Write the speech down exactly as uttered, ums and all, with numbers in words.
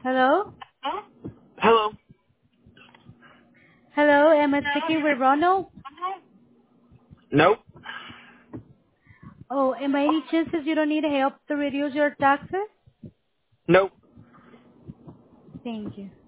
Hello? Hello. Hello, am I speaking with Ronald? Nope. Oh, am by any chances you don't need help to reduce your taxes? Nope. Thank you.